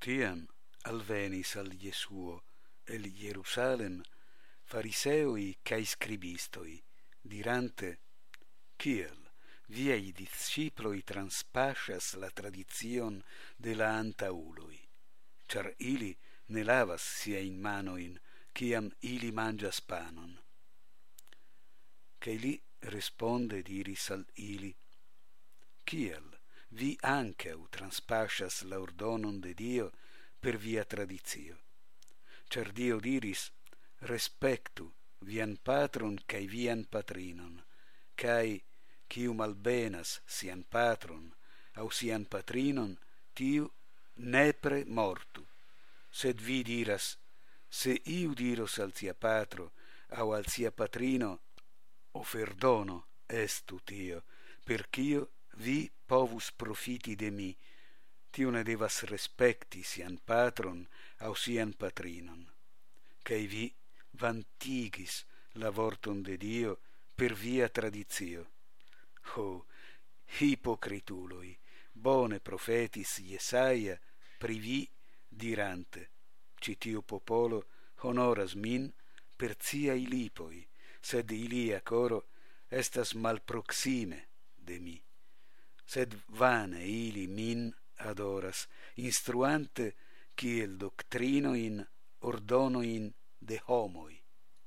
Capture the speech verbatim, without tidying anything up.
Tiam alvenis al Iesuo el Jerusalem Fariseoi cae scribistoi, dirante: Kiel viei disciploi transpascias la tradizion de la antauloi, char ili ne lavas siain manoin, ciam ili mangias panon. Cae li responde diris al ili: Kiel vi anceu transpascias la ordonon de Dio per via traditio? Char Dio diris: respectu vian patron cae vian patrinon, cae quiu malbenas sian patron au sian patrinon, tiu nepre mortu. Sed vi diras: se iu diros al sia patro au al sia patrino: oferdono estu tio, per cio vi povus profiti de mi, tiu ne devas respecti sian patron au sian patrinon. Cae vi vantigis la vorton de Dio per via traditio. Ho, hipocrituloi, bone profetis Jesaia pri vi dirante: citiu popolo honoras min per ciai lipoi, sed ilia coro estas malproxime de mi. Sed vane ili min adoras, instruante kiel doctrinoin ordonoin de homoi.